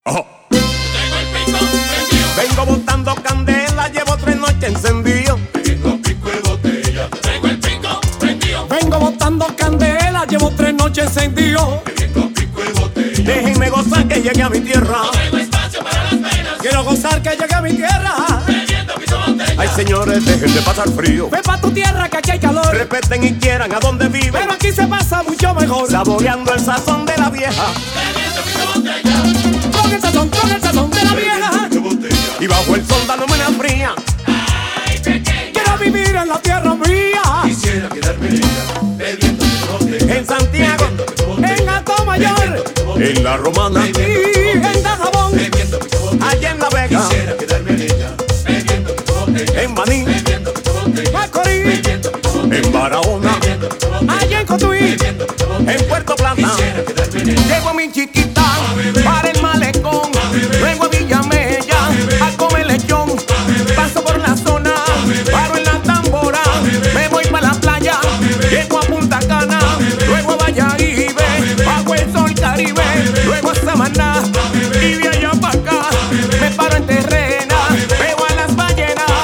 Tengo el pico prendido. Vengo botando candela, llevo 3 noches encendido. Bebiendo pico y botella. Tengo el pico prendido. Vengo botando candela, llevo 3 noches encendido. Bebiendo pico y botella. Déjenme gozar que llegue a mi tierra. No tengo espacio para las penas. Quiero gozar que llegue a mi tierra. Bebiendo piso botella. Ay, señores, dejen de pasar frío. Ven pa' tu tierra que aquí hay calor. Respeten y quieran a donde viven. Pero aquí se pasa mucho mejor. Saboreando el sazón de la vieja. Bebiendo piso botella. Con el sazón de la vieja. Bebiendo botella. Y bajo el sol dándome una fría. Ay, pequeña. Quiero vivir en la tierra mía. Quisiera quedarme en ella. Bebiendo pico y botella. En Santiago, Bebiendo pico y botella. En Alto Mayor en La Romana, y en Dajabón. Bebiendo pico y botella. allá en La Vega, Quisiera quedarme en ella. Bebiendo pico y botella. en Baní, Bebiendo pico y botella. Macorís, Bebiendo pico y botella. en Barahona, Bebiendo pico y botella. allá en Cotuí. Bebiendo pico y botella. en Puerto Plata. Quisiera quedarme en ella. Llego a mi chiquita para el malecón, luego a Villamella a comer lechón. Paso por la zona, paro en la tambora, me voy para la playa, llego a Punta Cana, luego a Valladolid, bajo el sol Caribe, luego a Samaná y de allá para acá me paro en Terrena, veo a las ballenas.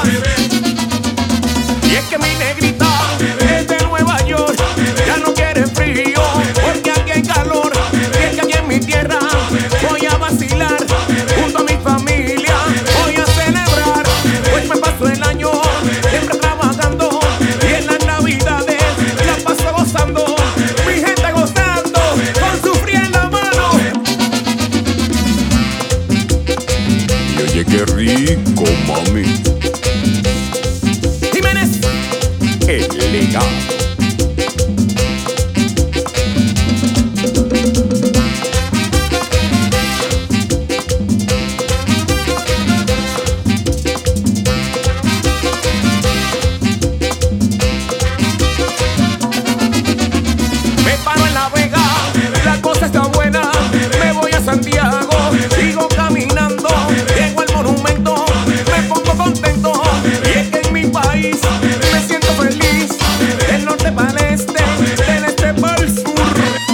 Y es que mi negrita es de Nueva York, ya no quiere frío, porque aquí hay calor. Y es que aquí en mi tierra voy a vacilar, junto a mi familia voy a celebrar. Pues me paso el año siempre trabajando, y en las navidades la paso gozando. Mi gente gozando, con su fría en la mano. Y oye qué rico, mami. Jiménez, el legado. Me paro en La Vega, la cosa está buena. Me voy a Santiago, sigo caminando, llego al monumento, me pongo contento. Y es que en mi país me siento feliz, del norte para el este, del este para el sur.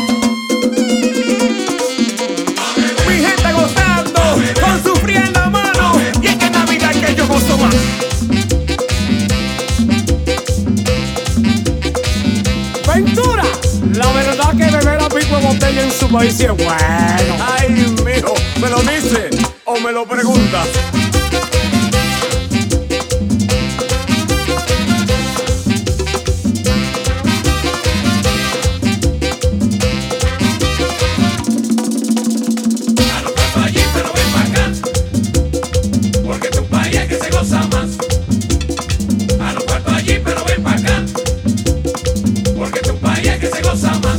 Mi gente gozando, con su fría en la mano. Y es que en Navidad es que yo gozo más. Ventura, la verdad que beber a pico de botella en su país sí es bueno. Ay, mijo, ¿me lo dice o me lo pregunta? A los cuartos allí, pero ven pa' acá. Porque tu país es que se goza más. A los cuartos allí, pero ven pa' acá. Porque tu país es que se goza más.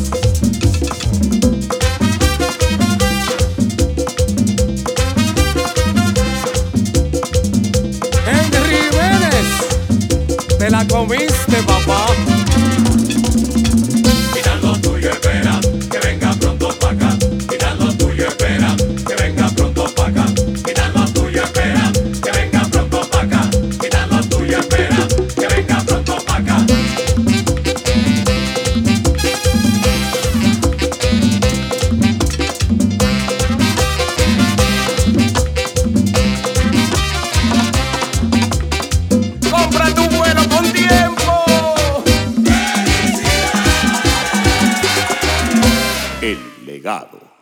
Henry Jiménez, te la comiste, papá. Mira lo tuyo, espera, que venga pronto pa' acá. Mira lo tuyo, espera, que venga pronto pa' acá. Mira lo tuyo, espera, que venga pronto pa' acá. Mira lo tuyo, espera, que venga pronto pa' acá. Compra tu vuelo con tiempo. El legado.